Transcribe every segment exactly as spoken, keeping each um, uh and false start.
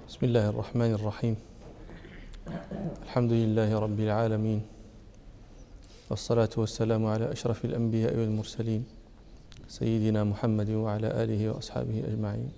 بسم الله الرحمن الرحيم. الحمد لله رب العالمين، والصلاة والسلام على أشرف الأنبياء والمرسلين سيدنا محمد وعلى آله وأصحابه أجمعين.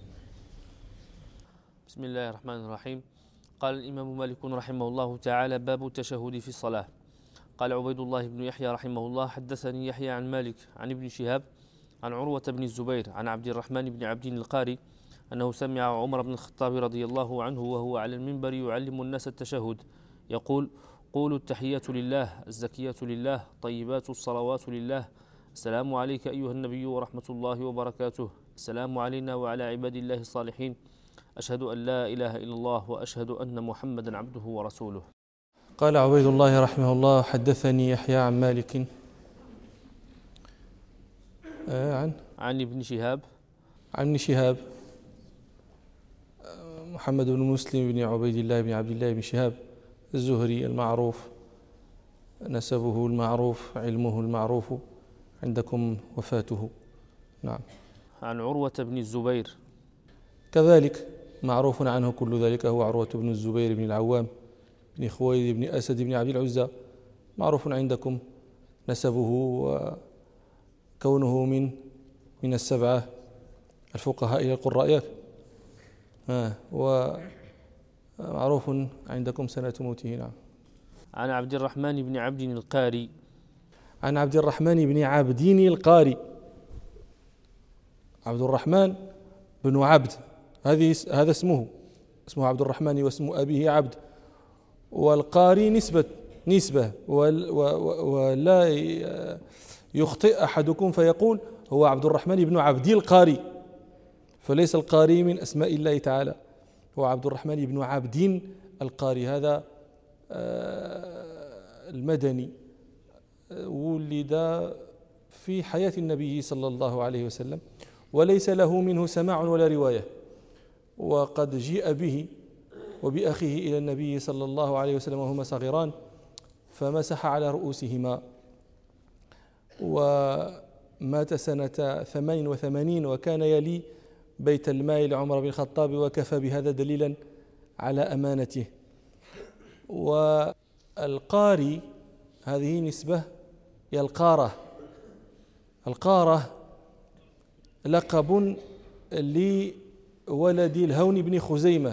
بسم الله الرحمن الرحيم. قال الإمام مالك رحمه الله تعالى: باب التشهد في الصلاة. قال عبيد الله بن يحيى رحمه الله: حدثني يحيى عن مالك عن ابن شهاب عن عروة بن الزبير عن عبد الرحمن بن عبد القاري أنه سمع عمر بن الخطاب رضي الله عنه وهو على المنبر يعلم الناس التشهد يقول: قولوا التحيات لله، الزكيات لله، طيبات الصلوات لله، السلام عليك أيها النبي ورحمة الله وبركاته، السلام علينا وعلى عباد الله الصالحين، أشهد أن لا إله إلا الله وأشهد أن محمدا عبده ورسوله. قال عبيد الله رحمه الله: حدثني يحيى عن مالك آه عن عن ابن شهاب عن ابن شهاب محمد بن مسلم بن عبيد الله بن عبد الله بن شهاب الزهري المعروف، نسبه المعروف، علمه المعروف، عندكم وفاته. نعم. عن عروة بن الزبير كذلك معروف عنه كل ذلك، هو عروة بن الزبير بن العوام بن خويلد بن أسد بن عبد العزى، معروف عندكم نسبه وكونه من من السبعة الفقهاء إلى القراء، آه ومعروف عندكم سنة موته. نعم. عن عبد الرحمن بن عبد القاري عن عبد الرحمن بن عبد القاري، عبد الرحمن بن عبد، هذه هذا اسمه اسمه عبد الرحمن واسم أبيه عبد، والقاري نسبة نسبة ولا يخطئ أحدكم فيقول هو عبد الرحمن بن عبد القاري، فليس القاري من أسماء الله تعالى، هو عبد الرحمن بن عبد القاري. هذا المدني ولد في حياة النبي صلى الله عليه وسلم، وليس له منه سماع ولا رواية، وقد جيء به وبأخيه إلى النبي صلى الله عليه وسلم وهما صغيران فمسح على رؤوسهما، ومات سنة ثمان وثمانين وكان يلي بيت المال لعمر بن الخطاب، وكفى بهذا دليلا على أمانته. والقاري هذه نسبة إلى القارة. القارة لقب لولد الهون بن خزيمة،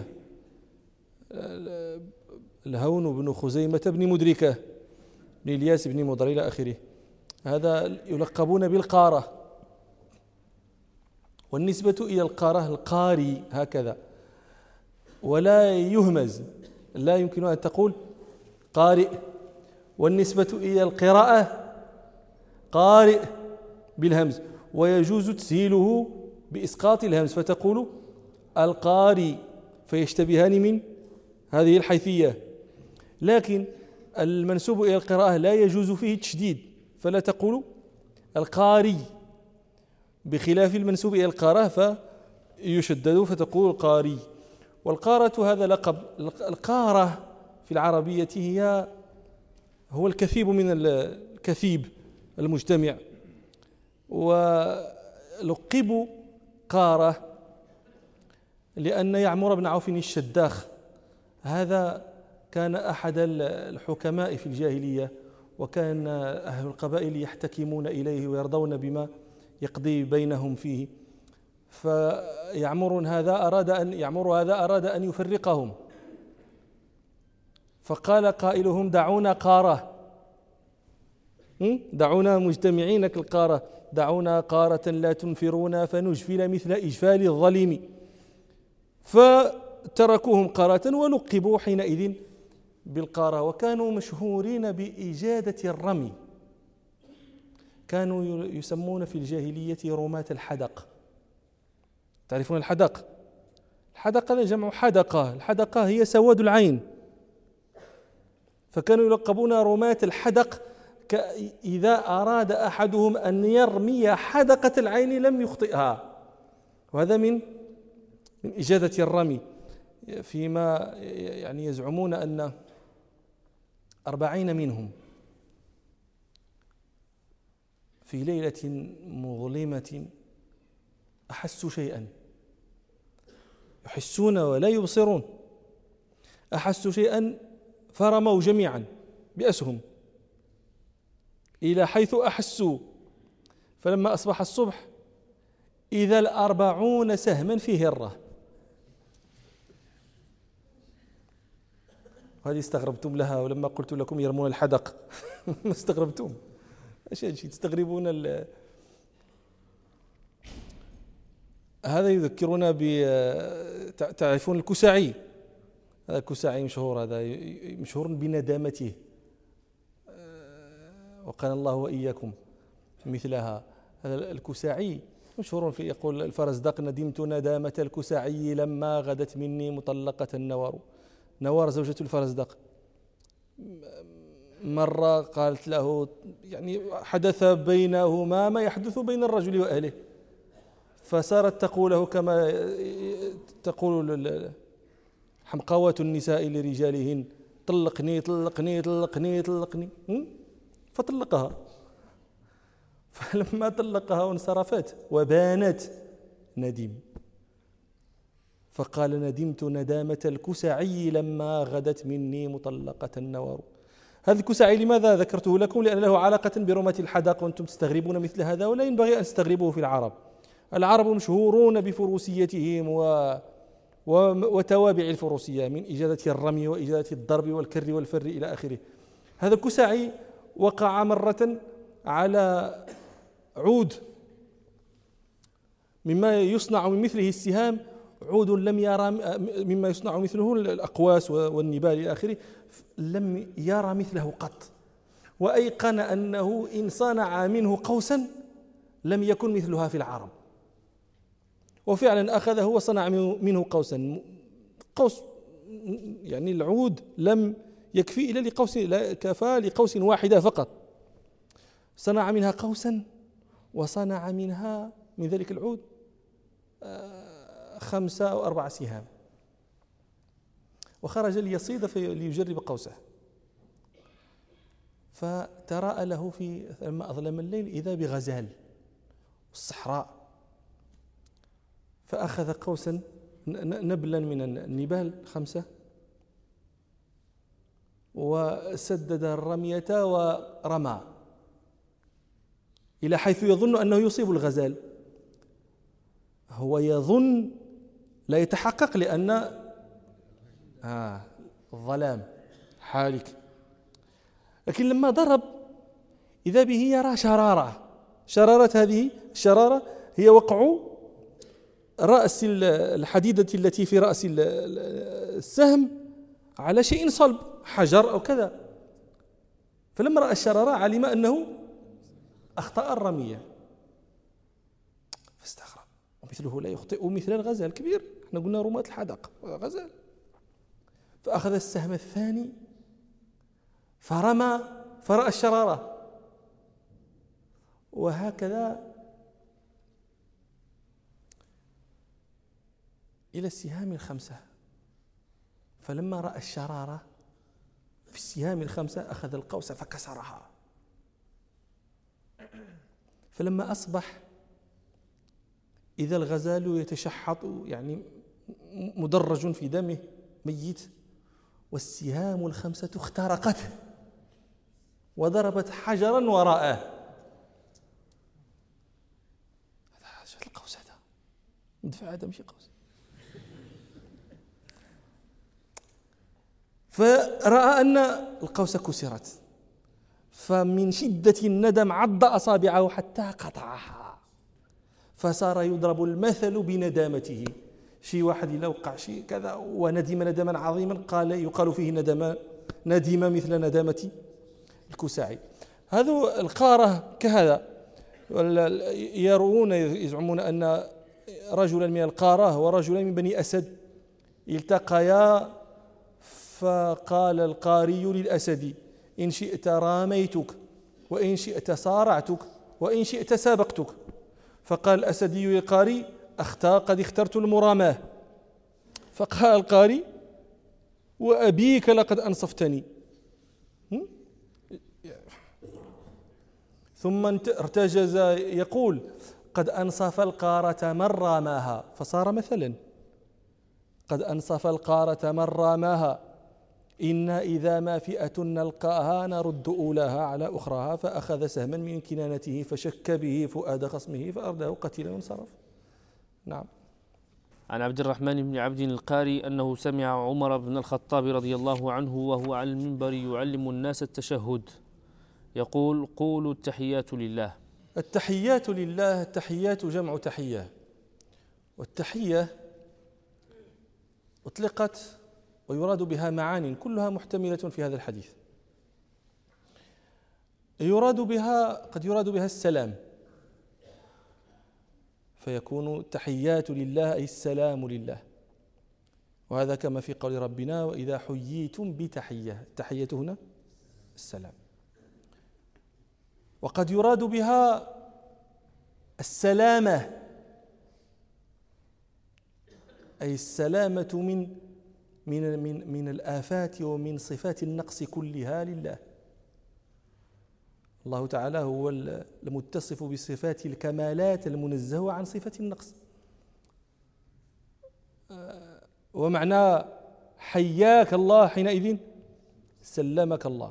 الهون بن خزيمة بن مدركة بن الياس بن مضر إلى آخره، هذا يلقبون بالقارة. والنسبة إلى القارة القاري هكذا، ولا يهمز، لا يمكن أن تقول قارئ. والنسبة إلى القراءة قارئ بالهمز، ويجوز تسهيله بإسقاط الهمز فتقول القاري، فيشتبهان من هذه الحيثية. لكن المنسوب إلى القراءة لا يجوز فيه التشديد، فلا تقول القاري، بخلاف المنسوب إلى القراءة فيشدد فتقول القاري. والقارة هذا لقب. القارة في العربية هي هو الكثيب من الكثيب المجتمع، ولقبوا قارة لأن يعمر بن عوف الشداخ هذا كان أحد الحكماء في الجاهلية، وكان أهل القبائل يحتكمون إليه ويرضون بما يقضي بينهم فيه، فيعمر هذا أراد أن يعمر هذا أراد أن يفرقهم، فقال قائلهم دعونا قارة، دعونا مجتمعين كالقارة، دعونا قارة لا تنفرونا فنجفل مثل إجفال الظليم، فتركوهم قارة ولقبوا حينئذ بالقارة. وكانوا مشهورين بإجادة الرمي، كانوا يسمون في الجاهلية رماة الحدق. تعرفون الحدق؟ الحدق هذا جمع حدقة، الحدقة هي سواد العين، فكانوا يلقبون رماة الحدق، إذا أراد أحدهم أن يرمي حدقة العين لم يخطئها، وهذا من من إجادة الرمي. فيما يعني يزعمون أن أربعين منهم في ليلة مظلمة أحسوا شيئا، يحسون ولا يبصرون، أحسوا شيئا فرموا جميعا بأسهم إلى حيث أحسوا، فلما أصبح الصبح إذا الأربعون سهما في هرة. هذه استغربتم لها، ولما قلت لكم يرمون الحدق ما استغربتم؟ أشياء تستغربون ال... هذا يذكرنا ب تعرفون الكساعي. هذا الكساعي مشهور، هذا مشهور بندامته، وقال الله وإياكم مثلها. هذا الكساعي مشهور في يقول الفرزدق: ندمت ندامة الكساعي لما غدت مني مطلقة النوار. نوار زوجة الفرزدق مرة قالت له، يعني حدث بينهما ما يحدث بين الرجل وأهله، فصارت تقوله كما تقول حمقوات النساء لرجالهن: طلقني طلقني طلقني طلقني، فطلقها. فلما طلقها وانصرفت وبانت ندم، فقال: ندمت ندامة الكساعي لما غدت مني مطلقة النوار. هذا الكساعي لماذا ذكرته لكم؟ لأن له علاقة برمة الحدق، وأنتم تستغربون مثل هذا، ولا ينبغي أن تستغربوه في العرب. العرب مشهورون بفروسيتهم و... وتوابع الفروسية، من إجادة الرمي وإجادة الضرب والكر والفر إلى آخره. هذا الكساعي وقع مرة على عود مما يصنع من مثله السهام، عود لم يرى مما يصنع مثله الأقواس والنبال إلى آخره، لم يرى مثله قط، وأيقن أنه إن صنع منه قوسا لم يكن مثلها في العرب. وفعلا أخذه وصنع منه قوسا، قوس يعني العود لم يكفي إلا لقوس، لا كفى لقوس واحدة فقط. صنع منها قوسا، وصنع منها من ذلك العود خمسة أو أربع سهام، وخرج ليصيد ليجرب قوسه. فتراءى له في لما أظلم الليل إذا بغزال الصحراء، فأخذ قوسا نبلا من النبال خمسة، وسدد الرمية ورمى إلى حيث يظن أنه يصيب الغزال. هو يظن، لا يتحقق، لأن آه الظلام حالك. لكن لما ضرب إذا به يرى شرارة. شرارة هذه الشرارة هي وقع رأس الحديدة التي في رأس السهم على شيء صلب، حجر أو كذا. فلما رأى الشرارة علم أنه أخطأ الرمية، فاستغرب. ومثله لا يخطئ مثل الغزال كبير، احنا قلنا رماة الحدق غزال. فأخذ السهم الثاني فرمى فرأى الشرارة، وهكذا إلى السهام الخمسة. فلما رأى الشرارة في السهام الخمسة أخذ القوس فكسرها. فلما أصبح إذا الغزال يتشحط، يعني مدرج في دمه ميت، والسهام الخمسة اخترقته وضربت حجرا وراءه. هذا شو القوس هذا؟ مدفع هذا مش قوس. فرأى أن القوس كسرت، فمن شدة الندم عض أصابعه حتى قطعها، فصار يضرب المثل بندامته. شي واحد إلا وقع شيء كذا وندم ندما عظيما قال يقال فيه ندم ندم مثل ندامة الكساعي. هذا القارة كهذا يرون يزعمون أن رجلا من القارة ورجلا من بني أسد التقيا، فقال القاري للأسد: إن شئت راميتك، وإن شئت صارعتك، وإن شئت سابقتك. فقال الأسدي للقاري: أخطأ، قد اخترت المراماة. فقال القاري: وأبيك لقد أنصفتني. ثم ارتجز يقول: قد أنصف القارة من راماها، فصار مثلا: قد أنصف القارة من راماها إن إذا ما فئة نلقاها نرد أولاها على أخراها، فأخذ سهما من كنانته فشك به فؤاد خصمه فأرداه قتيلا وانصرف. نعم. عن عبد الرحمن بن عبد القاري أنه سمع عمر بن الخطاب رضي الله عنه وهو على المنبر يعلم الناس التشهد يقول: قولوا التحيات لله. التحيات لله، التحيات جمع تحية، والتحية أطلقت ويراد بها معان كلها محتملة في هذا الحديث. يراد بها قد يراد بها السلام، فيكون التحيات لله أي السلام لله، وهذا كما في قول ربنا: وإذا حييتم بتحية، التحية هنا السلام. وقد يراد بها السلامة، أي السلامة من من من من الآفات ومن صفات النقص كلها لله. الله تعالى هو المتصف بصفات الكمالات المنزه عن صفة النقص. ومعنى حياك الله حينئذ سلمك الله.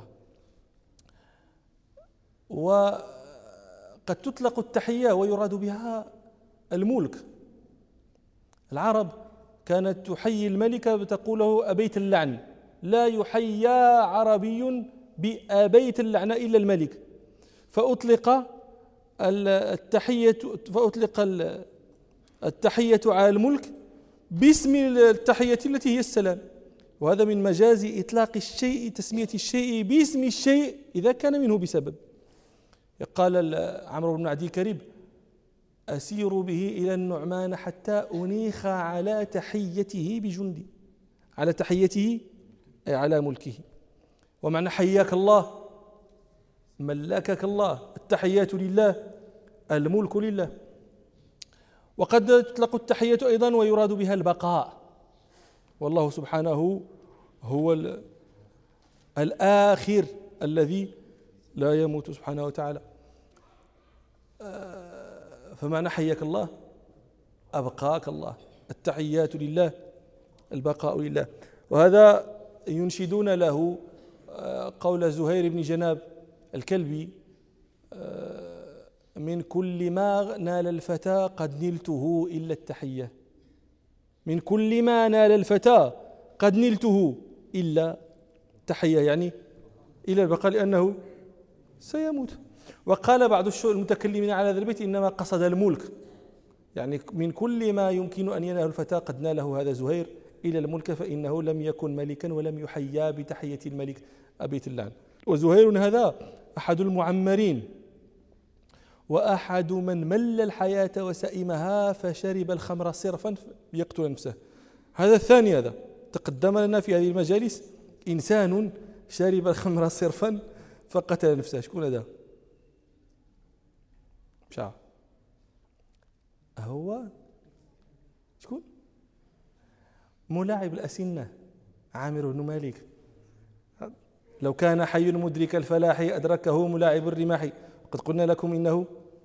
وقد تطلق التحية ويراد بها الملك. العرب كانت تحيي الملك بتقول له أبيت اللعن، لا يحيى عربي بأبيت اللعن إلا الملك، فأطلق التحية فأطلق التحية على الملك باسم التحية التي هي السلام. وهذا من مجاز إطلاق الشيء، تسمية الشيء باسم الشيء إذا كان منه بسبب. قال عمرو بن عدي كريب: أسير به إلى النعمان حتى أنيخ على تحيته بجندي، على تحيته أي على ملكه. ومعنى حياك الله ملكك الله، التحيات لله، الملك لله. وقد تطلق التحية أيضا ويراد بها البقاء، والله سبحانه هو الآخر الذي لا يموت سبحانه وتعالى. فمعنى حياك الله أبقاك الله، التحيات لله، البقاء لله. وهذا ينشدون له قول زهير بن جناب الكلبي: من كل ما نال الفتى قد نلته إلا التحية. من كل ما نال الفتى قد نلته إلا التحية، يعني إلى البقاء، لأنه سيموت. وقال بعض المتكلمين على هذا البيت إنما قصد الملك، يعني من كل ما يمكن أن ينال الفتى قد ناله هذا زهير إلى الملك، فإنه لم يكن ملكا ولم يحيى بتحية الملك أبيت اللعن. وزهير هذا أحد المعمرين، وأحد من مل الحياة وسئمها فشرب الخمر صرفا ليقتل نفسه. هذا الثاني، هذا تقدم لنا في هذه المجالس، إنسان شرب الخمر صرفا فقتل نفسه. شكون هذا؟ مشى هو شكون؟ ملاعب الأسنة عامر بن مالك. لو كان حي مدرك الفلاح أدركه ملاعب الرماح. قد قلنا لكم إنه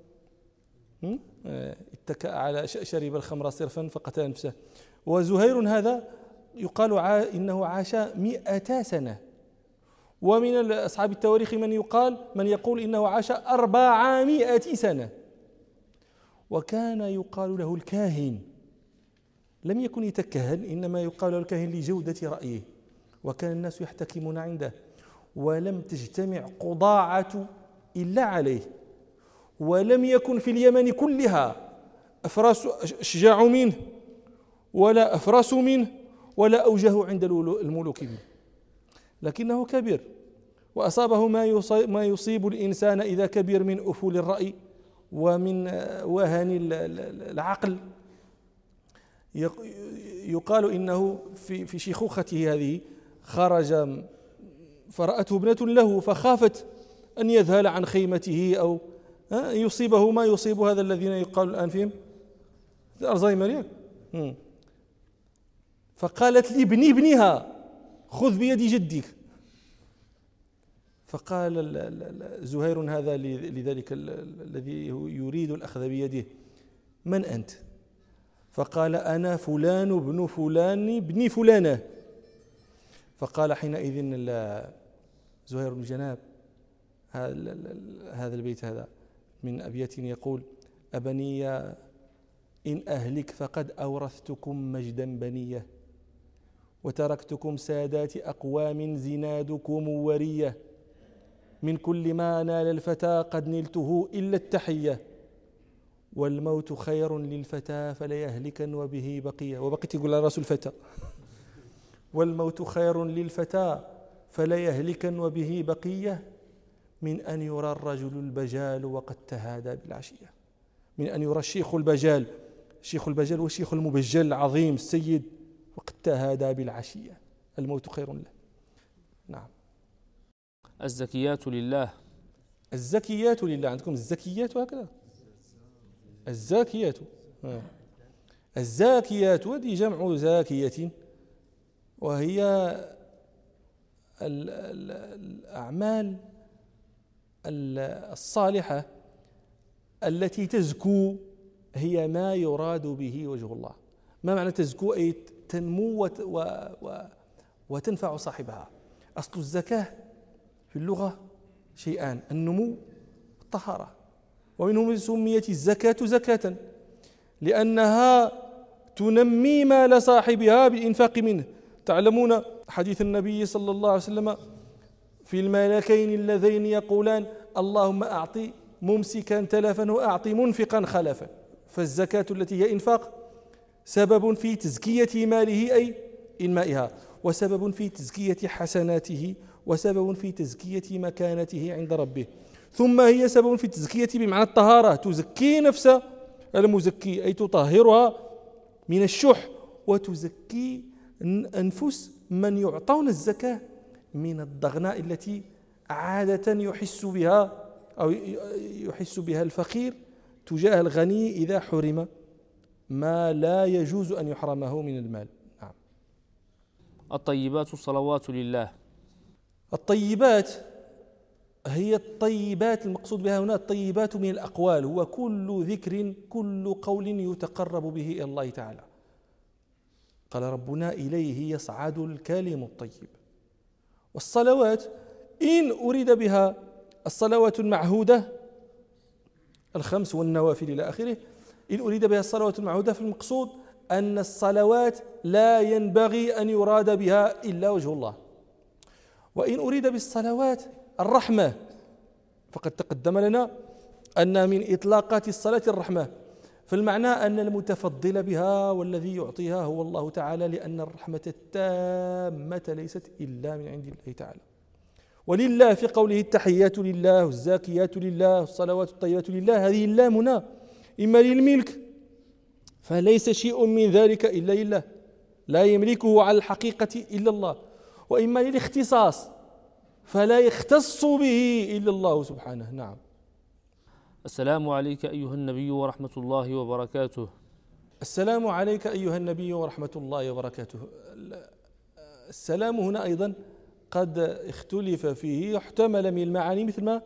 اتكأ على شرب الخمر صرفا فقتل نفسه. وزهير هذا يقال إنه عاش مئة سنة، ومن أصحاب التواريخ من يقال من يقول إنه عاش أربعمائة سنة. وكان يقال له الكاهن، لم يكن يتكهن، إنما يقال له الكاهن لجودة رأيه، وكان الناس يحتكمون عنده، ولم تجتمع قضاعة إلا عليه. ولم يكن في اليمن كلها أفراس أشجع منه، ولا أفراس منه، ولا أوجه عند الملوك منه، لكنه كبير، وأصابه ما يصيب الإنسان إذا كبر من أفول الرأي ومن وهن العقل. يقال إنه في شيخوخته هذه خرج فرأته ابنة له فخافت أن يذهل عن خيمته أو يصيبه ما يصيب هذا الذين يقال الآن فيهم الألزهايمر. فقالت لابن ابنها: خذ بيد جدك. فقال زهير هذا لذلك الذي يريد الأخذ بيده: من أنت؟ فقال: أنا فلان ابن فلان ابن فلانة. فقال حينئذ زهير بن جناب هذا البيت هذا من أبيات يقول: أبني إن أهلك فقد أورثتكم مجدا بنية، وتركتكم سادات أقوام زنادكم ورية، من كل ما نال الفتى قد نلته إلا التحية، والموت خير للفتى فليهلكن وبه بقية. وبقيت يقول على رأس الفتى: والموت خير للفتى فليهلكن وبه بقية، من أن يرى الرجل البجال وقد تهادى بالعشية. من أن يرى الشيخ البجال، الشيخ البجال والشيخ المبجل العظيم السيد وقد تهادى بالعشية، الموت خير له. نعم. الزكيات لله. الزكيات لله. عندكم الزكيات هكذا؟ الزاكيات. الزاكيات هذه جمع زاكية، وهي الأعمال الصالحة التي تزكو، هي ما يراد به وجه الله. ما معنى تزكو؟ أي تنمو وتنفع صاحبها. أصل الزكاة في اللغة شيئان: النمو والطهارة، ومنهم سميت الزكاة زكاة لأنها تنمي مال صاحبها بالإنفاق منه. تعلمون حديث النبي صلى الله عليه وسلم في الملكين اللذين يقولان: اللهم أعطي ممسكا تلفا وأعطي منفقا خلفا. فالزكاة التي هي إنفاق سبب في تزكية ماله أي إنمائها، وسبب في تزكية حسناته، وسبب في تزكية مكانته عند ربه. ثم هي سبب في التزكية بمعنى الطهارة، تزكي نفس المزكي أي تطهرها من الشح، وتزكي أنفس من يعطون الزكاة من الضغناء التي عادة يحس بها أو يحس بها الفقير تجاه الغني إذا حرم ما لا يجوز أن يحرمه من المال. نعم. الطيبات الصلوات لله. الطيبات هي الطيبات، المقصود بها هنا الطيبات من الأقوال، هو كل ذكر كل قول يتقرب به إلى الله تعالى. قال ربنا: إليه يصعد الكلم الطيب. والصلوات إن أريد بها الصلوات المعهودة الخمس والنوافل إلى آخره، إن أريد بها الصلوات المعهودة فالمقصود أن الصلوات لا ينبغي أن يراد بها إلا وجه الله. وإن أريد بالصلوات الرحمة فقد تقدم لنا أن من إطلاقات الصلاة الرحمة، فالمعنى أن المتفضل بها والذي يعطيها هو الله تعالى، لأن الرحمة التامة ليست إلا من عند الله تعالى. ولله في قوله: التحيات لله والزاكيات لله والصلوات الطيبات لله، هذه اللام هنا إما للملك فليس شيء من ذلك إلا لله، لا يملكه على الحقيقة إلا الله، وإما للاختصاص فلا يختص به إلا الله سبحانه. نعم. السلام عليك أيها النبي ورحمة الله وبركاته. السلام عليك أيها النبي ورحمة الله وبركاته. السلام هنا أيضا قد اختلف فيه، يحتمل من المعاني مثل ما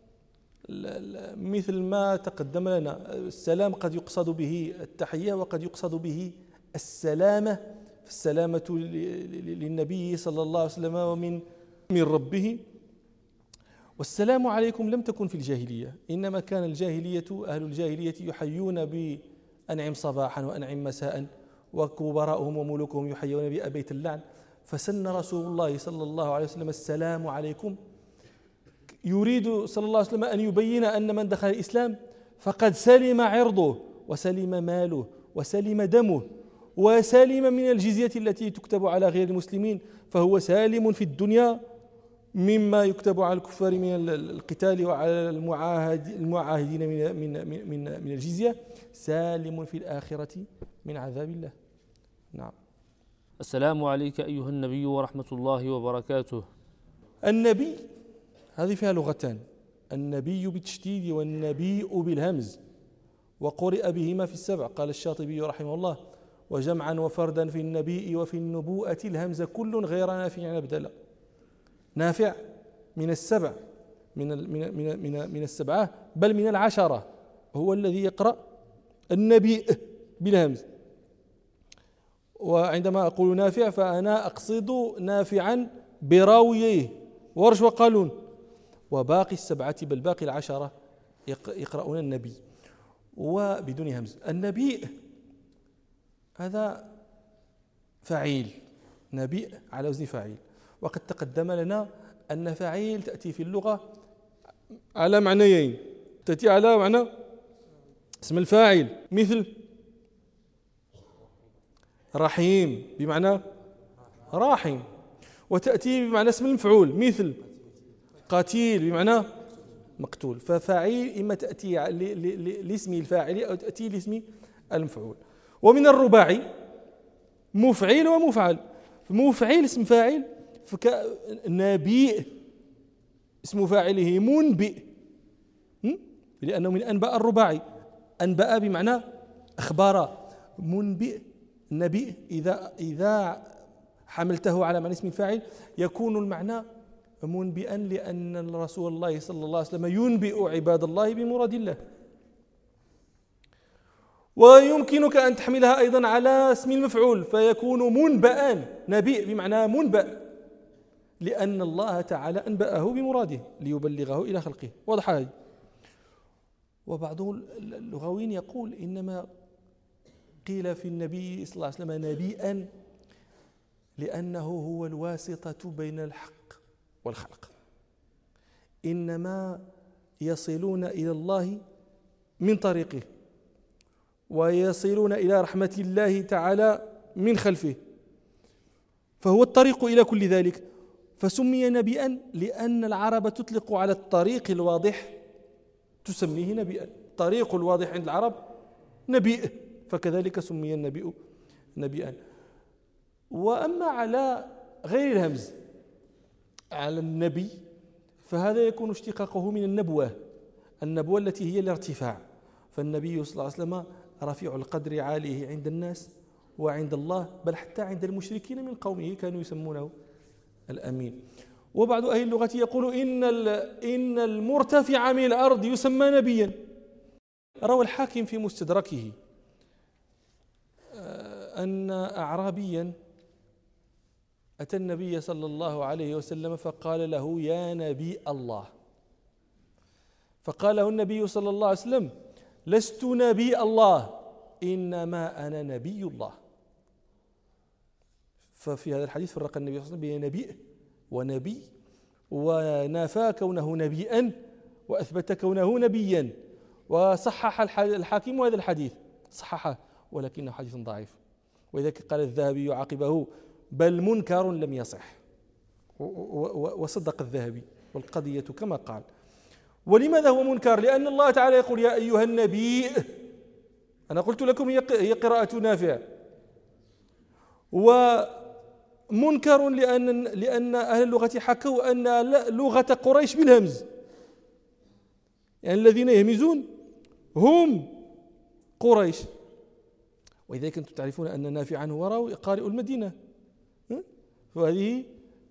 مثل ما تقدم لنا. السلام قد يقصد به التحية وقد يقصد به السلامة، فالسلامة للنبي صلى الله عليه وسلم ومن من ربه. والسلام عليكم لم تكن في الجاهلية، إنما كان الجاهلية أهل الجاهلية يحيون بأنعم صباحا وأنعم مساء، وكبراءهم وملوكهم يحيون بأبيت اللعن. فسن رسول الله صلى الله عليه وسلم السلام عليكم، يريد صلى الله عليه وسلم أن يبين أن من دخل الإسلام فقد سلم عرضه وسلم ماله وسلم دمه وسلم من الجزية التي تكتب على غير المسلمين، فهو سالم في الدنيا مما يكتب على الكفار من القتال وعلى المعاهد المعاهدين من من من من الجزية، سالم في الآخرة من عذاب الله. نعم. السلام عليك أيها النبي ورحمة الله وبركاته. النبي هذه فيها لغتان، النبي بالتشديد والنبيء بالهمز، وقرئ بهما في السبع. قال الشاطبي رحمه الله: وجمعا وفردا في النبي وفي النبوءة الهمز كل غير نافع أبدلا. نافع من السبع من من من من, من السبعة بل من العشرة، هو الذي يقرأ النبي بالهمز. وعندما أقول نافع فأنا أقصد نافعا براويه ورش وقالون، وباقي السبعة بل باقي العشرة يقرؤون النبي وبدون همز. النبي هذا فعيل، نبي على وزن فاعل، وقد تقدم لنا أن فعيل تأتي في اللغة على معنيين، تأتي على معنى اسم الفاعل مثل رحيم بمعنى راحم، وتأتي بمعنى اسم المفعول مثل قتيل بمعنى مقتول. ففاعل إما تأتي لاسم الفاعل أو تأتي لاسم المفعول. ومن الرباعي مفعيل ومفعل. مفعيل اسم فاعل، نبي اسم فاعله منبئ لأنه من أنباء الرباعي، أنباء بمعنى أخبار، منبئ نبي إذا إذا حملته على معنى اسم فاعل يكون المعنى منبئا، لأن رسول الله صلى الله عليه وسلم ينبئ عباد الله بمراد الله. ويمكنك أن تحملها أيضا على اسم المفعول فيكون منبئا، نبي بمعنى منبأ، لأن الله تعالى أنبأه بمراده ليبلغه إلى خلقه. واضح هذه. وبعض اللغويين يقول إنما قيل في النبي صلى الله عليه وسلم نبيا لأنه هو الواسطة بين الحق والخلق، إنما يصلون إلى الله من طريقه ويصلون إلى رحمة الله تعالى من خلفه، فهو الطريق إلى كل ذلك. فسمي نبيا لأن العرب تطلق على الطريق الواضح تسميه نبيا، الطريق الواضح عند العرب نبي، فكذلك سمي النبي نبيا. وأما على غير الهمز على النبي فهذا يكون اشتقاقه من النبوة، النبوة التي هي الارتفاع، فالنبي صلى الله عليه وسلم رفيع القدر عاليه عند الناس وعند الله، بل حتى عند المشركين من قومه كانوا يسمونه الأمين. وبعض أهل اللغة يقول إن إن المرتفع من الأرض يسمى نبيا. روى الحاكم في مستدركه أن أعرابيا أتى النبي صلى الله عليه وسلم فقال له يا نبي الله، فقال له النبي صلى الله عليه وسلم لست نبي الله إنما أنا نبي الله. ففي هذا الحديث فرق النبي صلى الله عليه وسلم بين نبي ونبي، ونافى كونه نبيا وأثبت كونه نبيا، وصحح الحاكم هذا الحديث، صححه ولكنه حديث ضعيف. ولذلك قال الذهبي عقبه بل منكر لم يصح، وصدق الذهبي والقضية كما قال. ولماذا هو منكر؟ لأن الله تعالى يقول يا أيها النبي، أنا قلت لكم هي قراءة نافع، ومنكر لأن لأن أهل اللغة حكوا أن لغة قريش بالهمز، يعني الذين يهمزون هم قريش. وإذا كنتم تعرفون أن نافعا هو راوي قارئ المدينة، فهذه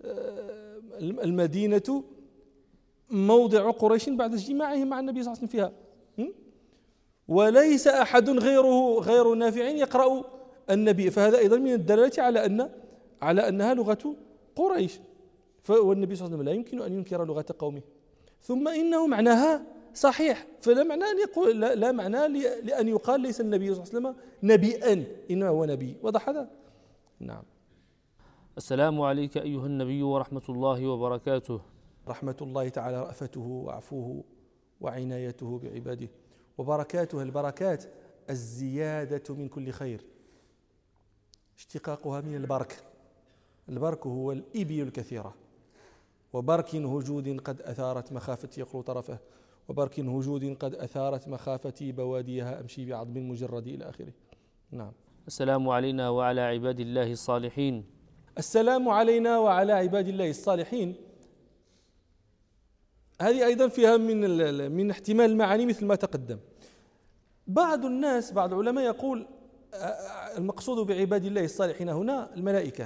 المدينة موضع قريش بعد اجتماعهم مع النبي صلى الله عليه وسلم فيها، وليس أحد غيره غير نافع يقرأ النبي، فهذا أيضا من الدلالة على أن على أنها لغة قريش، والنبي صلى الله عليه وسلم لا يمكن أن ينكر لغة قومه. ثم إنه معناها صحيح، فلا معنى أن يقول لا, لا معنى لأن يقال ليس النبي صلى الله عليه وسلم نبيا إنما هو نبي. وضح هذا؟ نعم. السلام عليك أيها النبي ورحمة الله وبركاته. رحمة الله تعالى رأفته وعفوه وعنايته بعباده، وبركاته البركات الزيادة من كل خير، اشتقاقها من البرك، البرك هو الإبل الكثيرة، وبرك هجود قد أثارت مخافتي يقول طرفه، وبرك هجود قد أثارت مخافتي بواديها أمشي بعظم مجرد إلى آخره. نعم. السلام علينا وعلى عباد الله الصالحين. السلام علينا وعلى عباد الله الصالحين، هذه أيضا فيها من من احتمال المعاني مثل ما تقدم. بعض الناس بعض العلماء يقول المقصود بعباد الله الصالحين هنا الملائكة،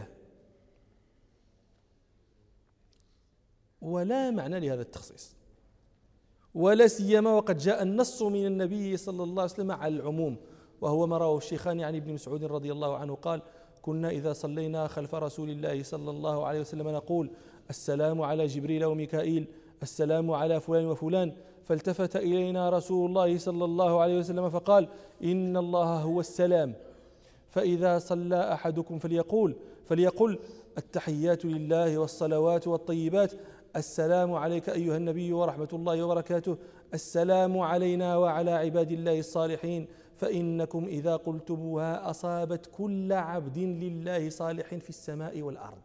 ولا معنى لهذا التخصيص، ولا سيما وقد جاء النص من النبي صلى الله عليه وسلم على العموم، وهو ما رواه الشيخان عن ابن مسعود رضي الله عنه قال كنا إذا صلينا خلف رسول الله صلى الله عليه وسلم نقول السلام على جبريل وميكائيل، السلام على فلان وفلان. فالتفت إلينا رسول الله صلى الله عليه وسلم فقال إن الله هو السلام، فإذا صلى أحدكم فليقول فليقل التحيات لله والصلوات والطيبات، السلام عليك أيها النبي ورحمة الله وبركاته، السلام علينا وعلى عباد الله الصالحين، فإنكم إذا قلتموها أصابت كل عبد لله صالح في السماء والأرض.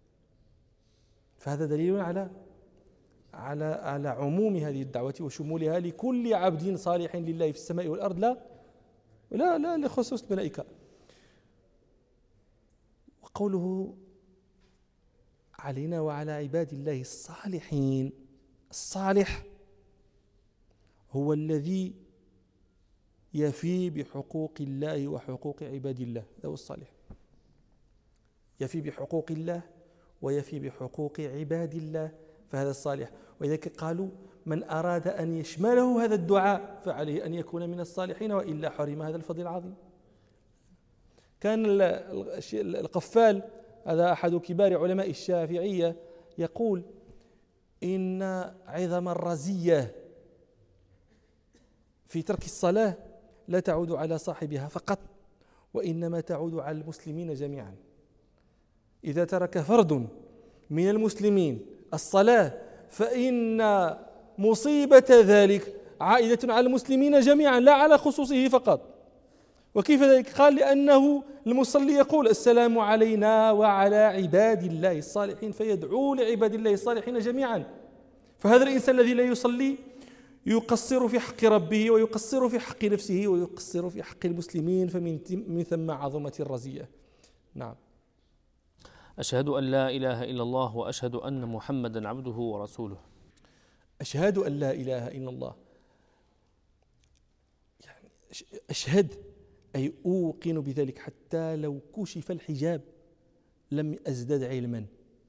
فهذا دليل على على على عموم هذه الدعوة وشمولها لكل عبد صالح لله في السماء والأرض، لا لا لا لخصوص الملائكة. وقوله علينا وعلى عباد الله الصالحين، الصالح هو الذي يفي بحقوق الله وحقوق عباد الله، هذا هو الصالح، يفي بحقوق الله ويفي بحقوق عباد الله، فهذا الصالح. ولذلك قالوا من أراد أن يشمله هذا الدعاء فعليه أن يكون من الصالحين، وإلا حرم هذا الفضل العظيم. كان القفال هذا أحد كبار علماء الشافعية يقول إن عظم الرزية في ترك الصلاة لا تعود على صاحبها فقط، وإنما تعود على المسلمين جميعا. إذا ترك فرد من المسلمين الصلاة فإن مصيبة ذلك عائدة على المسلمين جميعا لا على خصوصه فقط. وكيف ذلك؟ قال لأنه المصلي يقول السلام علينا وعلى عباد الله الصالحين، فيدعو لعباد الله الصالحين جميعا. فهذا الإنسان الذي لا يصلي يقصر في حق ربه ويقصر في حق نفسه ويقصر في حق المسلمين، فمن ثم عظمة الرزية. نعم. أشهد أن لا إله إلا الله وأشهد أن محمدا عبده ورسوله. أشهد أن لا إله إلا الله، يعني أشهد أي أوقن بذلك حتى لو كشف الحجاب لم أزدد علما.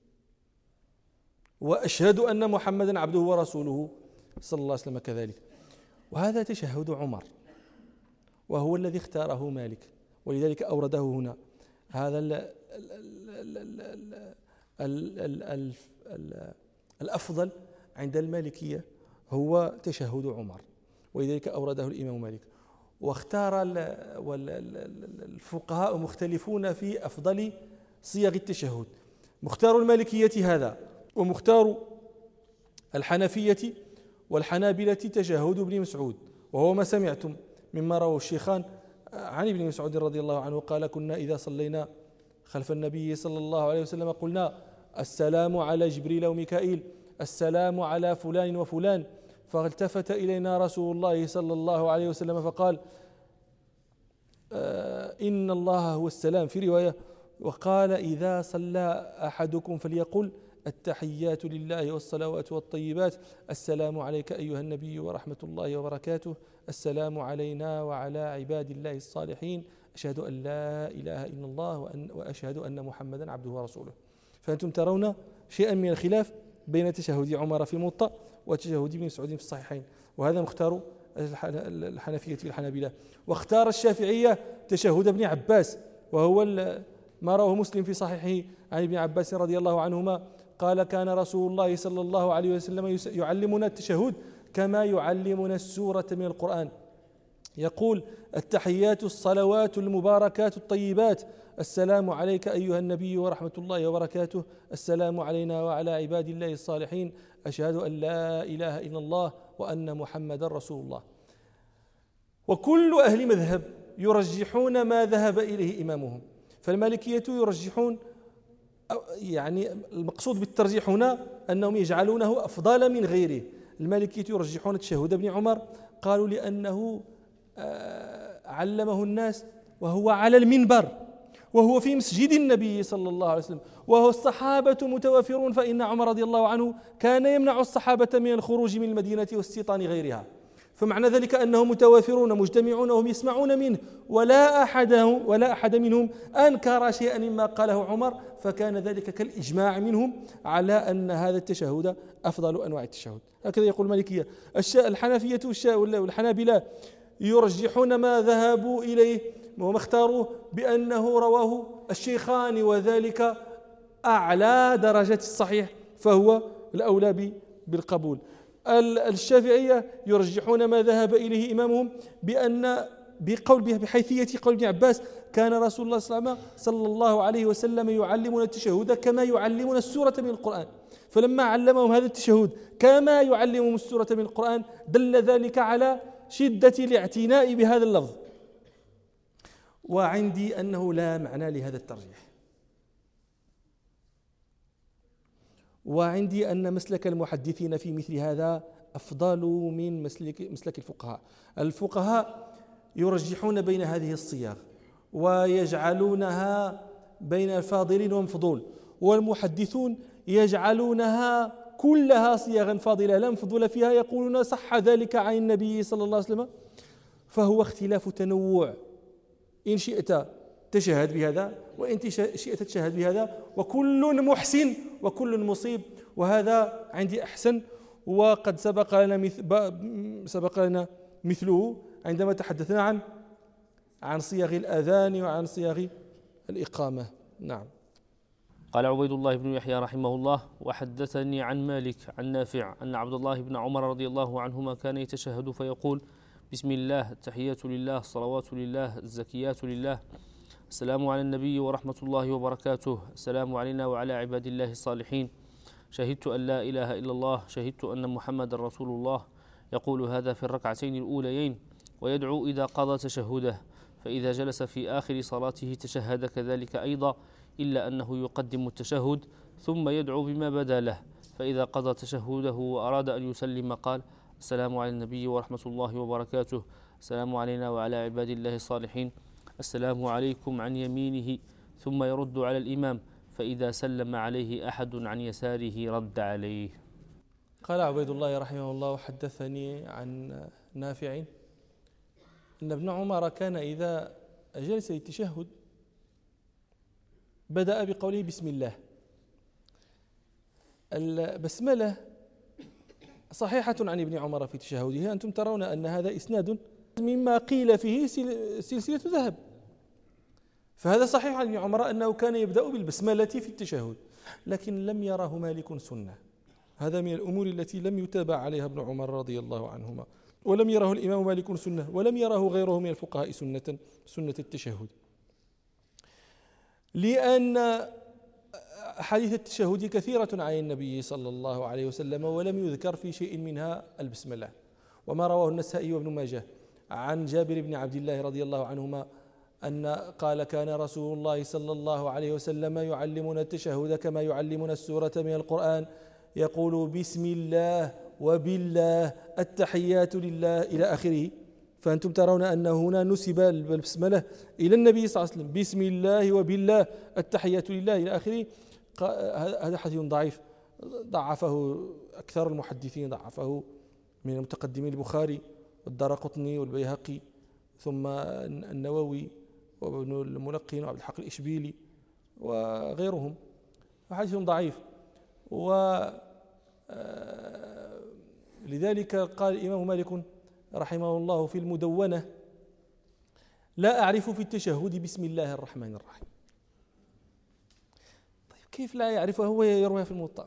وأشهد أن محمدا عبده ورسوله صلى الله عليه وسلم كذلك. وهذا تشهد عمر، وهو الذي اختاره مالك، ولذلك أورده هنا. هذا ال ال ال ال ال ال ال الأفضل عند المالكية هو تشهد عمر، ولذلك أورده الإمام مالك. واختار الفقهاء مختلفون في أفضل صيغ التشهد. مختار المالكية هذا، ومختار الحنفية والحنابلة تشهد ابن مسعود، وهو ما سمعتم مما رواه الشيخان عن ابن مسعود رضي الله عنه قال كنا إذا صلينا خلف النبي صلى الله عليه وسلم قلنا السلام على جبريل وميكائيل، السلام على فلان وفلان. فالتفت إلينا رسول الله صلى الله عليه وسلم فقال آه إن الله هو السلام في رواية، وقال إذا صلى أحدكم فليقل التحيات لله والصلوات والطيبات، السلام عليك أيها النبي ورحمة الله وبركاته، السلام علينا وعلى عباد الله الصالحين، أشهد أن لا إله إلا الله وأن وأشهد أن محمدا عبده ورسوله. فأنتم ترون شيئا من الخلاف بين تشهد عمر في الموطأ وتشهد ابن مسعود في الصحيحين، وهذا مختار الحنفية والحنابلة. واختار الشافعية تشهد ابن عباس، وهو ما رواه مسلم في صحيحه عن ابن عباس رضي الله عنهما قال كان رسول الله صلى الله عليه وسلم يعلمنا التشهد كما يعلمنا السورة من القرآن، يقول التحيات الصلوات المباركات الطيبات، السلام عليك أيها النبي ورحمة الله وبركاته، السلام علينا وعلى عباد الله الصالحين، أشهد أن لا إله إلا الله وأن محمدا رسول الله. وكل أهل مذهب يرجحون ما ذهب إليه إمامهم، فالمالكية يرجحون، يعني المقصود بالترجيح هنا أنهم يجعلونه أفضل من غيره. المالكية يرجحون تشهد ابن عمر، قالوا لأنه علمه الناس وهو على المنبر، وهو في مسجد النبي صلى الله عليه وسلم، وهو الصحابة متوافرون، فإن عمر رضي الله عنه كان يمنع الصحابة من الخروج من المدينة واستيطان غيرها، فمعنى ذلك أنهم متوافرون مجتمعون وهم يسمعون منه، ولا أحد ولا أحد منهم أنكر شيئا مما قاله عمر، فكان ذلك كالإجماع منهم على أن هذا التشهد أفضل أنواع التشهد. هكذا يقول المالكية. الحنفية والحنابلة يرجحون ما ذهبوا إليه وما اختاروه بأنه رواه الشيخان وذلك أعلى درجة الصحيح فهو الأولى بالقبول. الشافعية يرجحون ما ذهب إليه إمامهم بأن بقول بحيثية قول ابن عباس كان رسول الله صلى الله عليه وسلم يعلمنا التشهد كما يعلمنا السورة من القرآن، فلما علمهم هذا التشهد كما يعلمهم السورة من القرآن دل ذلك على شدة الاعتناء بهذا اللفظ. وعندي أنه لا معنى لهذا الترجيح، وعندي أن مسلك المحدثين في مثل هذا أفضل من مسلك, مسلك الفقهاء. الفقهاء يرجحون بين هذه الصيغ ويجعلونها بين الفاضل والمفضول، والمحدثون يجعلونها كلها صيغا فاضلة لا مفضول فيها، يقولون صح ذلك عن النبي صلى الله عليه وسلم. فهو اختلاف تنوع، إن شئت تشهد بهذا وإن شئت تشهد بهذا، وكل محسن وكل مصيب، وهذا عندي أحسن. وقد سبق لنا مثل سبق لنا مثله عندما تحدثنا عن عن صيغ الأذان وعن صيغ الإقامة. نعم. قال عبيد الله بن يحيى رحمه الله: وحدثني عن مالك عن نافع أن عبد الله بن عمر رضي الله عنهما كان يتشهد فيقول: بسم الله، التحيات لله، الصلوات لله، الزكيات لله، السلام على النبي ورحمة الله وبركاته، السلام علينا وعلى عباد الله الصالحين، شهدت أن لا إله إلا الله، شهدت أن محمد رسول الله. يقول هذا في الركعتين الأوليين، ويدعو إذا قضى تشهده، فإذا جلس في آخر صلاته تشهد كذلك أيضا، إلا أنه يقدم التشهد ثم يدعو بما بدا له، فإذا قضى تشهده وأراد أن يسلم قال: السلام على النبي ورحمة الله وبركاته، السلام علينا وعلى عباد الله الصالحين، السلام عليكم عن يمينه، ثم يرد على الإمام، فإذا سلم عليه أحد عن يساره رد عليه. قال عبيد الله رحمه الله: حدثني عن نافع أن ابن عمر كان إذا جلس للتشهد بدأ بقوله بسم الله. البسملة صحيحة عن ابن عمر في تشهده، أنتم ترون أن هذا إسناد مما قيل فيه سلسلة ذهب، فهذا صحيح عن ابن عمر أنه كان يبدأ بالبسملة في التشهد، لكن لم يره مالك سنة. هذا من الأمور التي لم يتابع عليها ابن عمر رضي الله عنهما، ولم يره الإمام مالك سنة، ولم يره غيره من الفقهاء سنة سنة التشهد، لأن أحاديث التشهد كثيرة عن النبي صلى الله عليه وسلم، ولم يذكر في شيء منها البسملة. وما رواه النسائي وابن ماجه عن جابر بن عبد الله رضي الله عنهما أن قال: كان رسول الله صلى الله عليه وسلم يعلمنا التشهد كما يعلمنا السورة من القرآن، يقول: بسم الله وبالله، التحيات لله، إلى آخره. فأنتم ترون أن هنا نسب البسملة إلى النبي صلى الله عليه وسلم: بسم الله وبالله، التحيات لله، إلى آخره. هذا حديث ضعيف، ضعفه أكثر المحدثين، ضعفه من المتقدمين البخاري والدارقطني والبيهقي، ثم النووي وابن الملقن وعبد الحق الإشبيلي وغيرهم، حديث ضعيف. ولذلك قال الإمام مالك رحمه الله في المدونة: لا أعرف في التشهد بسم الله الرحمن الرحيم. طيب كيف لا يعرفها؟ هو يرويها في الموطأ.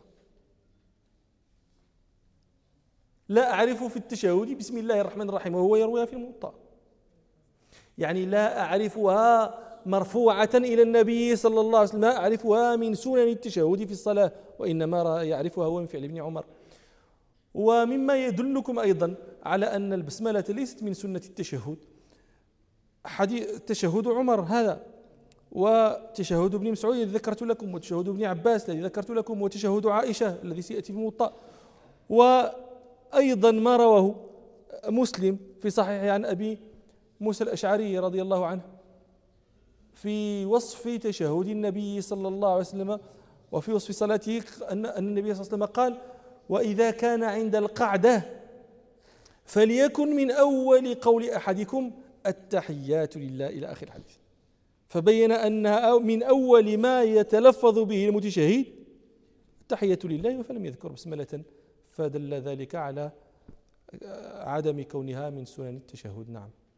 لا أعرف في التشهد بسم الله الرحمن الرحيم وهو يرويها في الموطأ، يعني لا أعرفها مرفوعة إلى النبي صلى الله عليه وسلم، لا أعرفها من سنن التشهد في الصلاة، وإنما يعرفها هو من فعل ابن عمر. ومما يدلكم أيضا على أن البسملة ليست من سنة التشهد حديث تشهد عمر هذا، وتشهد ابن مسعود الذي ذكرت لكم، وتشهد ابن عباس الذي ذكرت لكم، وتشهد عائشة الذي سيأتي في الموطأ، وأيضا ما رواه مسلم في صحيح عن أبي موسى الأشعري رضي الله عنه في وصف تشهد النبي صلى الله عليه وسلم وفي وصف صلاته، أن النبي صلى الله عليه وسلم قال: وإذا كان عند القعدة فليكن من أول قول أحدكم التحيات لله، إلى آخر الحديث. فبين أنها من أول ما يتلفظ به المتشهد التحية لله، فلم يذكر بسملة، فدل ذلك على عدم كونها من سنن التشهد. نعم.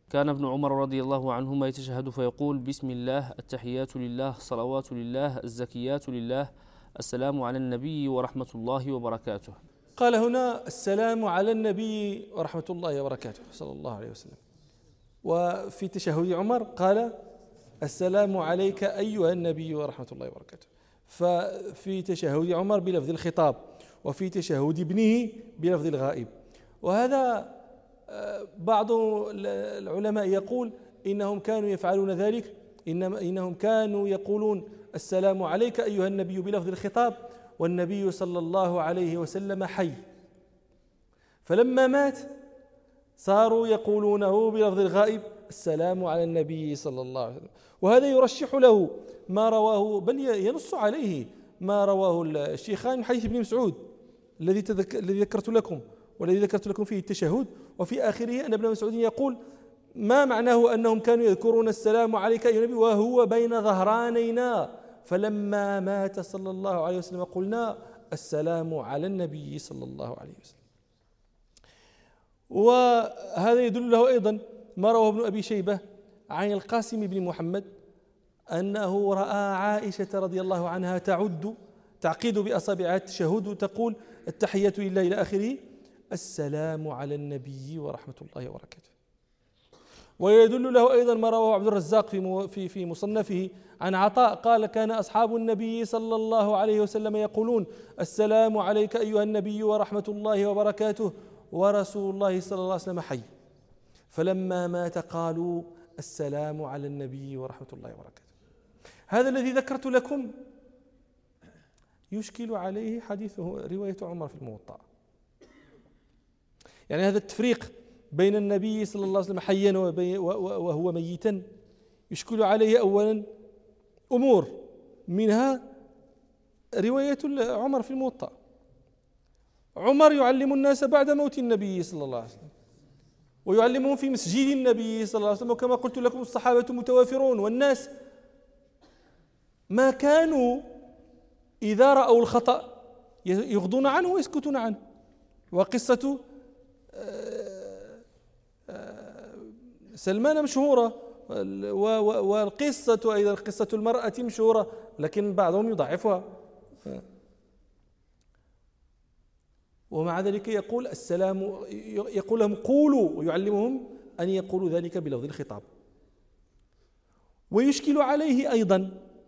كان ابن عمر رضي الله عنهما يتشهد فيقول بسم الله التحيات لله صلوات لله الزكيات لله السلام على النبي ورحمة الله وبركاته. قال هنا السلام على النبي ورحمة الله وبركاته صلى الله عليه وسلم. وفي تشهد عمر قال السلام عليك أيها النبي ورحمة الله وبركاته. ففي تشهد عمر بلفظ الخطاب، وفي تشهد ابنه بلفظ الغائب. وهذا بعض العلماء يقول إنهم كانوا يفعلون ذلك، إنما إنهم كانوا يقولون السلام عليك أيها النبي بلفظ الخطاب والنبي صلى الله عليه وسلم حي، فلما مات صاروا يقولونه بلفظ الغائب السلام على النبي صلى الله عليه وسلم. وهذا يرشح له ما رواه، بل ينص عليه ما رواه الشيخان من حديث ابن مسعود الذي الذي ذكرت لكم والذي ذكرت لكم فيه التشهد، وفي آخره أن ابن مسعود يقول ما معناه أنهم كانوا يذكرون السلام عليك أيها النبي وهو بين ظهرانينا، فلما مات صلى الله عليه وسلم قلنا السلام على النبي صلى الله عليه وسلم. وهذا يدل له أيضا ما رواه ابن أبي شيبة عن القاسم بن محمد أنه رأى عائشة رضي الله عنها تعد تعقيد بأصابعها التشهد وتقول التحية لله إلى آخره السلام على النبي ورحمة الله وبركاته. ويدل له أيضا ما رواه عبد الرزاق في في في مصنفه عن عطاء قال كان أصحاب النبي صلى الله عليه وسلم يقولون السلام عليك أيها النبي ورحمة الله وبركاته ورسول الله صلى الله عليه وسلم حي، فلما مات قالوا السلام على النبي ورحمة الله وبركاته. هذا الذي ذكرت لكم يشكل عليه حديثه رواية عمر في الموطأ، يعني هذا التفريق بين النبي صلى الله عليه وسلم حيا وهو ميتا يشكل عليه أولا أمور، منها رواية عمر في الموطأ. عمر يعلم الناس بعد موت النبي صلى الله عليه وسلم، ويعلمهم في مسجد النبي صلى الله عليه وسلم، وكما قلت لكم الصحابة متوافرون، والناس ما كانوا إذا رأوا الخطأ يغضون عنه ويسكتون عنه. وقصة سلمان مشهورة، والقصة أيضا قصة المرأة مشهورة، لكن بعضهم يضعفها. ومع ذلك يقول السلام، يقول لهم قولوا، ويعلمهم أن يقولوا ذلك بلفظ الخطاب. ويشكل عليه أيضا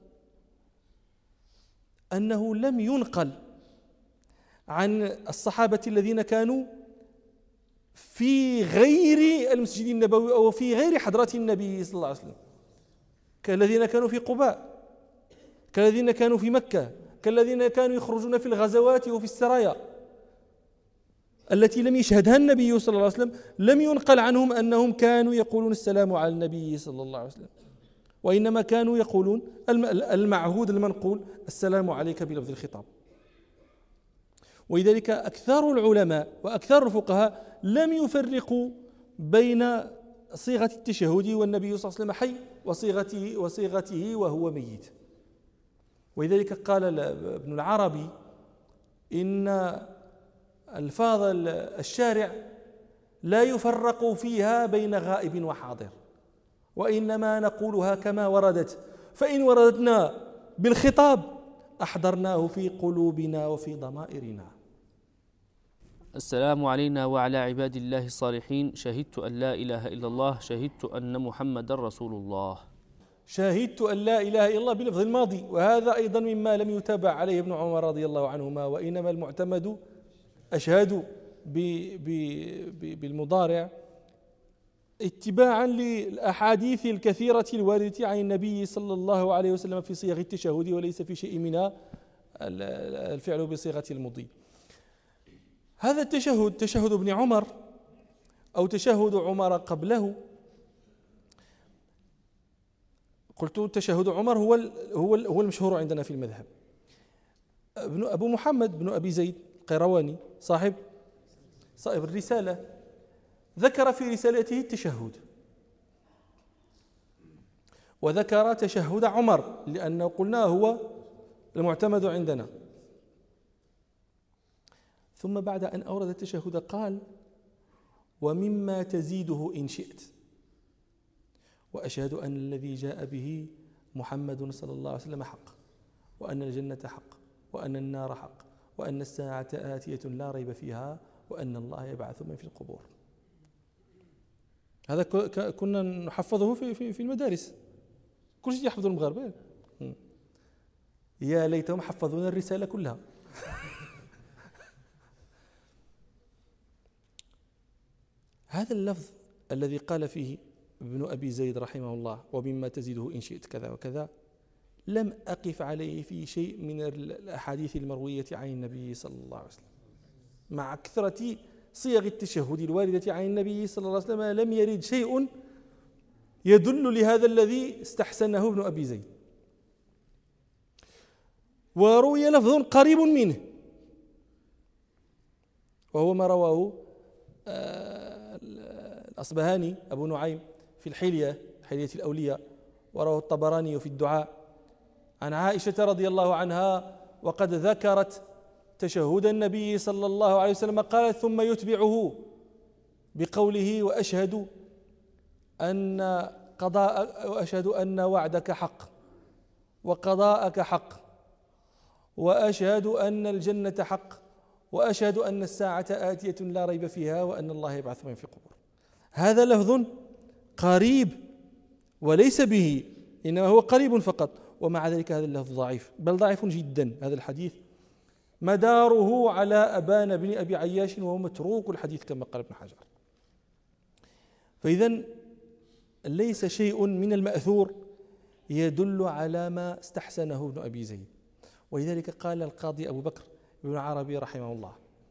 أنه لم ينقل عن الصحابة الذين كانوا في غير المسجد النبوي أو في غير حضرة النبي صلى الله عليه وسلم، كالذين كانوا في قباء، كالذين كانوا في مكة، كالذين كانوا يخرجون في الغزوات وفي السرايا التي لم يشهدها النبي صلى الله عليه وسلم، لم ينقل عنهم أنهم كانوا يقولون السلام على النبي صلى الله عليه وسلم، وإنما كانوا يقولون المعهود المنقول السلام عليك بلفظ الخطاب. ولذلك أكثر العلماء وأكثر الفقهاء لم يفرقوا بين صيغة التشهد والنبي صلى الله عليه وسلم حي وصيغته وصيغته وهو ميت. ولذلك قال ابن العربي إن ألفاظ الشارع لا يفرق فيها بين غائب وحاضر، وإنما نقولها كما وردت، فإن وردتنا بالخطاب أحضرناه في قلوبنا وفي ضمائرنا. السلام علينا وعلى عباد الله الصالحين، شهدت أن لا إله إلا الله، شهدت أن محمد رسول الله. شهدت أن لا إله إلا الله بلفظ الماضي، وهذا أيضا مما لم يتابع عليه ابن عمر رضي الله عنهما، وإنما المعتمد أشهد بالمضارع اتباعا للأحاديث الكثيرة الواردة عن النبي صلى الله عليه وسلم في صيغ التشهد، وليس في شيء منها الفعل بصيغة المضي. هذا التشهد تشهد ابن عمر أو تشهد عمر قبله، قلت تشهد عمر هو هو هو المشهور عندنا في المذهب. ابن أبو محمد بن أبي زيد القيرواني صاحب صاحب الرسالة ذكر في رسالته التشهد، وذكر تشهد عمر لأنه قلنا هو المعتمد عندنا. ثم بعد أن أورد التشهد قال: ومما تزيده إن شئت، وأشهد أن الذي جاء به محمد صلى الله عليه وسلم حق، وأن الجنة حق، وأن النار حق، وأن الساعة آتية لا ريب فيها، وأن الله يبعث من في القبور. هذا كنا نحفظه في في في المدارس، كل شيء يحفظه المغاربة. يا ليتهم حفظونا الرسالة كلها. هذا اللفظ الذي قال فيه ابن أبي زيد رحمه الله ومما تزيده إن شئت كذا وكذا، لم أقف عليه في شيء من الأحاديث المروية عن النبي صلى الله عليه وسلم، مع كثرة صيغ التشهد الواردة عن النبي صلى الله عليه وسلم لم يرد شيء يدل لهذا الذي استحسنه ابن أبي زيد. وروي لفظ قريب منه وهو ما رواه الأصبهاني أبو نعيم في الحلية، حلية الأولياء، ورواه الطبراني في الدعاء عن عائشة رضي الله عنها وقد ذكرت تشهد النبي صلى الله عليه وسلم، قالت: ثم يتبعه بقوله: وأشهد أن قضاء وأشهد أن وعدك حق وقضاءك حق، وأشهد أن الجنة حق، وأشهد أن الساعة آتية لا ريب فيها، وأن الله يبعث من في القبور. هذا لفظ قريب وليس به، إنما هو قريب فقط، ومع ذلك هذا اللفظ ضعيف، بل ضعيف جدا. هذا الحديث مداره على أبان بن أبي عياش، وهو متروك الحديث كما قال ابن حجر. فإذا ليس شيء من المأثور يدل على ما استحسنه ابن أبي زيد. ولذلك قال القاضي أبو بكر ابن عربي رحمه الله: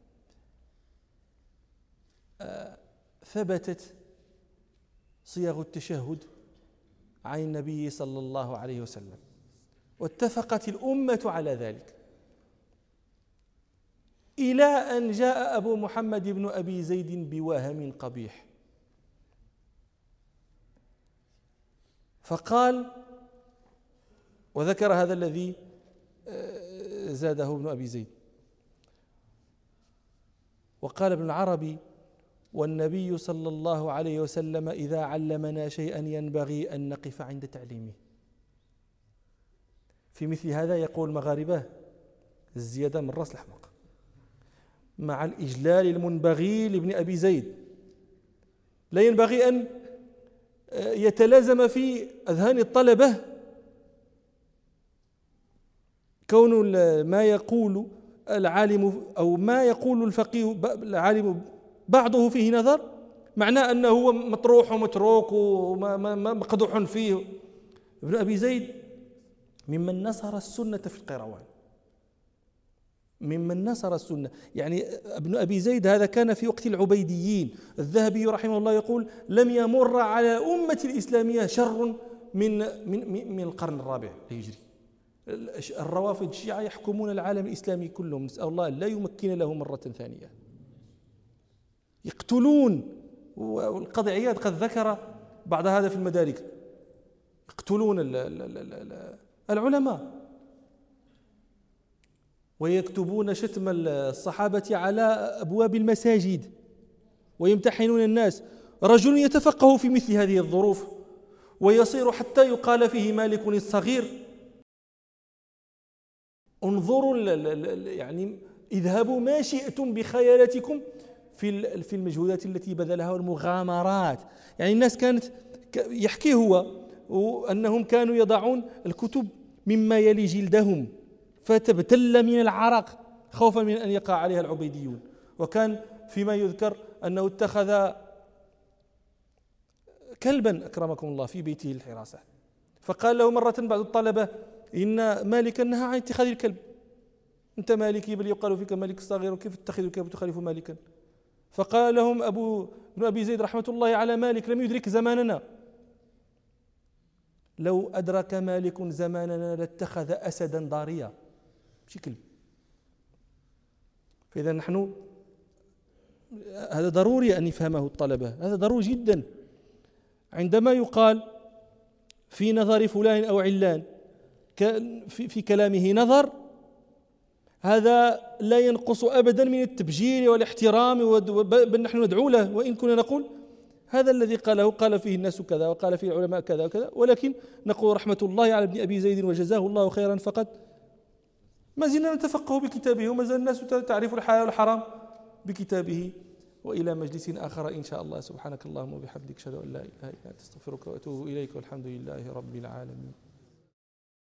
آه ثبتت صيغ التشهد عن النبي صلى الله عليه وسلم، واتفقت الأمة على ذلك، إلى أن جاء أبو محمد بن أبي زيد بوهم قبيح، فقال، وذكر هذا الذي زاده ابن أبي زيد، وقال ابن العربي: والنبي صلى الله عليه وسلم إذا علمنا شيئا ينبغي أن نقف عند تعليمه. في مثل هذا يقول المغاربة: الزيادة من رأس الحمق، مع الإجلال المنبغي لابن أبي زيد لا ينبغي أن يتلازم في أذهان الطلبة كون ما يقول العالم أو ما يقول الفقيه العالم بعضه فيه نظر، معناه أنه هو مطروح ومتروك ومقدوح فيه. ابن أبي زيد ممن نصر السنة في القيروان، ممن نصر السنة. يعني ابن أبي زيد هذا كان في وقت العبيديين. الذهبي رحمه الله يقول: لم يمر على الأمة الإسلامية شر من من من القرن الرابع الهجري. الروافض الشيعة يحكمون العالم الإسلامي كلهم، نسأل الله لا يمكن له مرة ثانية، يقتلون. والقاضي عياض قد ذكر بعد هذا في المدارك، يقتلون العلماء ويكتبون شتم الصحابة على أبواب المساجد ويمتحنون الناس. رجل يتفقه في مثل هذه الظروف ويصير حتى يقال فيه مالك الصغير. انظروا يعني اذهبوا ما شئتم بخيالاتكم في في المجهودات التي بذلها والمغامرات. يعني الناس كانت يحكي هو وأنهم كانوا يضعون الكتب مما يلي جلدهم فتبتل من العرق خوفا من أن يقع عليها العبيديون. وكان فيما يذكر أنه اتخذ كلبا أكرمكم الله في بيته الحراسة، فقال له مرة بعض الطلبة: إن مالكا نهى عن اتخاذ الكلب، أنت مالكي بل يقال فيك مالك الصغير، وكيف تتخذ الكلب تخالف مالكا؟ فقال لهم أبو ابن أبي زيد رحمة الله على مالك: لم يدرك زماننا، لو أدرك مالك زماننا لاتخذ أسدا ضاريا مش كلب. فإذا نحن هذا ضروري أن يفهمه الطلبة، هذا ضروري جدا. عندما يقال في نظر فلان أو علان في كلامه نظر، هذا لا ينقص أبدا من التبجيل والاحترام، بل نحن ندعو له. وإن كنا نقول هذا الذي قاله قال فيه الناس كذا وقال فيه العلماء كذا وكذا، ولكن نقول رحمة الله على ابن أبي زيد وجزاه الله خيرا فقط ما زلنا نتفقه بكتابه، وما زال الناس تعرف الحلال والحرام بكتابه. وإلى مجلس آخر إن شاء الله. سبحانك اللهم وبحمدك أشهد أن لا إله إلا أنت أستغفرك وأتوب إليك، والحمد لله رب العالمين.